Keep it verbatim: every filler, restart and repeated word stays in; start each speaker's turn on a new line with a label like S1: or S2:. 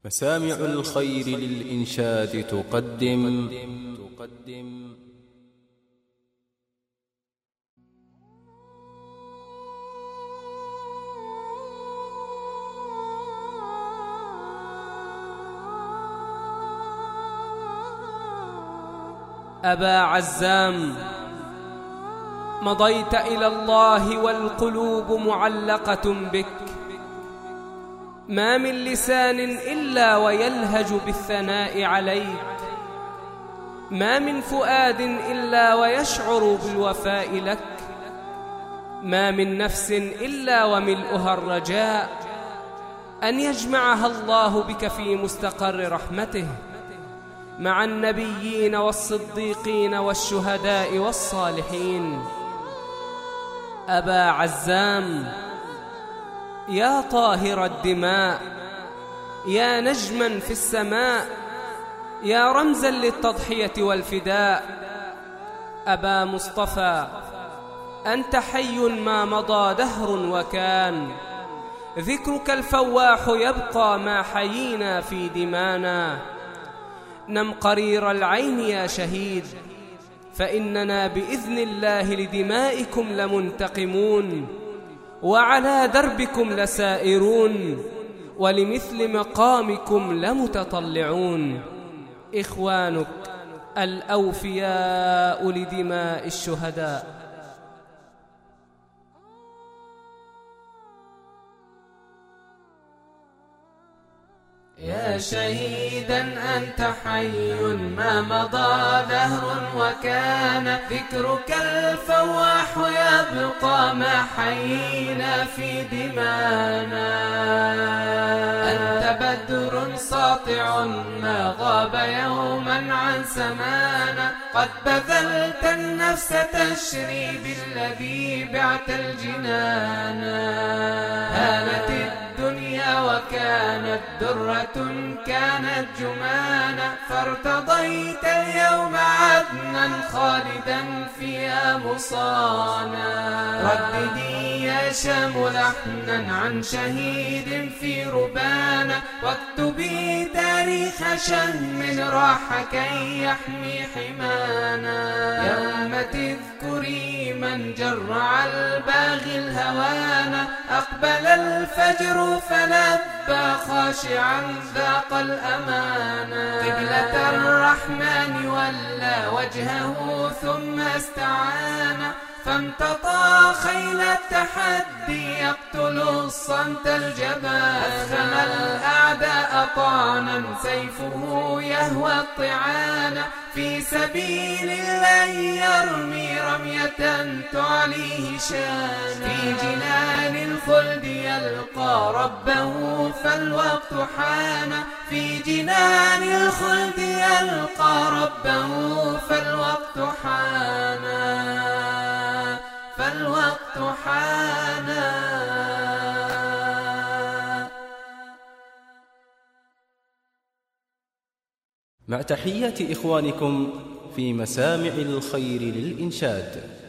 S1: مسامع الخير للإنشاد تقدم تقدم
S2: أبا عزام، مضيت إلى الله والقلوب معلقة بك، ما من لسان إلا ويلهج بالثناء عليك، ما من فؤاد إلا ويشعر بالوفاء لك، ما من نفس إلا وملؤها الرجاء أن يجمعها الله بك في مستقر رحمته مع النبيين والصديقين والشهداء والصالحين. أبا عزام، يا طاهر الدماء، يا نجما في السماء، يا رمزا للتضحية والفداء، أبا مصطفى، أنت حي ما مضى دهر وكان، ذكرك الفواح يبقى ما حيينا في دمانا. نم قرير العين يا شهيد، فإننا بإذن الله لدمائكم لمنتقمون، وعلى دربكم لسائرون، ولمثل مقامكم لمتطلعون. إخوانك الأوفياء لدماء الشهداء.
S3: يا شهيدا أنت حي ما مضى دهر وكان، ذكرك الفواح يبقى ما حيينا في دمانا. أنت بدر ساطع ما غاب يوما عن سمانا، قد بذلت النفس تشري بالذي بعت الجنانا. هانت الدنيا وكانت درة كانت جمانا، فارتضيت اليوم عدنا خالدا فيها مصانا. رددي يا شام لحنا عن شهيد في ربانا، واكتبي تاريخ شهم راح كي يحمي حمانا. يوم تذكري من جرع الباغي الهوانا، أقبل الفجر فلبى خاشعا ذاق الأمانة. قبلة الرحمن ولى وجهه ثم استعان، فامتطى خيل التحدي يقتل الصمت الجبان. أثخن الأعداء طعنا سيفه يهوى الطعان، في سبيل الله يرمي رمية تعليه شانا. في جنان الخلد يلقى ربه فالوقت حان، في جنان الخلد يلقى ربه فالوقت حان، فالوقت حان.
S1: مع تحيات إخوانكم في مسامع الخير للإنشاد.